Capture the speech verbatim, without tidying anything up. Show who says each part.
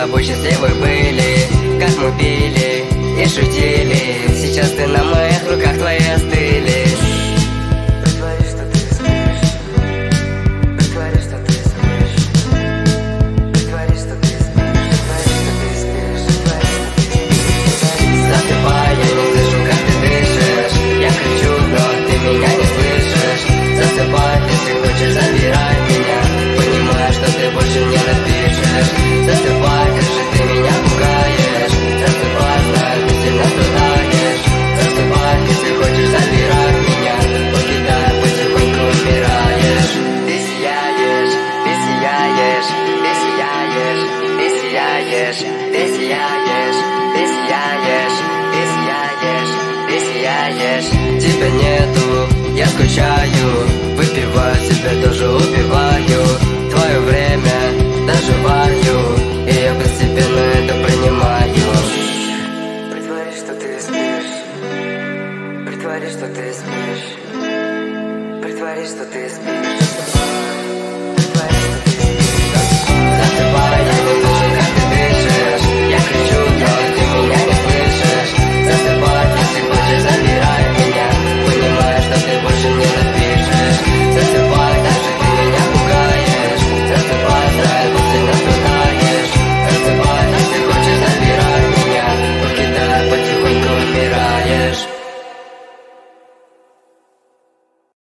Speaker 1: тобой счастливы были, как мы пили и шутили. Сейчас ты на моих руках, твои остыли.
Speaker 2: Притворись, что ты спишь. Притворись, что ты спишь. Притворись, что ты спишь. Притворись, что ты спишь. Притворись, что ты спишь.
Speaker 1: Засыпай, я не слышу, как ты дышишь. Я кричу, но ты меня не слышишь. Засыпай, если хочешь, забирай меня. Понимаю, что ты больше не напишешь. Засыпай, как же ты меня пугаешь. Засыпай, знаю, ты сильно страдаешь. Засыпай, если хочешь, забирай меня. Покидая, потихоньку умираешь. Ты сияешь, ты сияешь, ты сияешь, ты сияешь, ты сияешь, ты сияешь, ты сияешь, ты сияешь. Тебя нету, я скучаю. Выпиваю, тебя тоже убиваю. Твое время доживаю, и я постепенно это принимаю.
Speaker 2: Притворись, что ты спишь. Притворись, что ты спишь. Притворись, что ты спишь.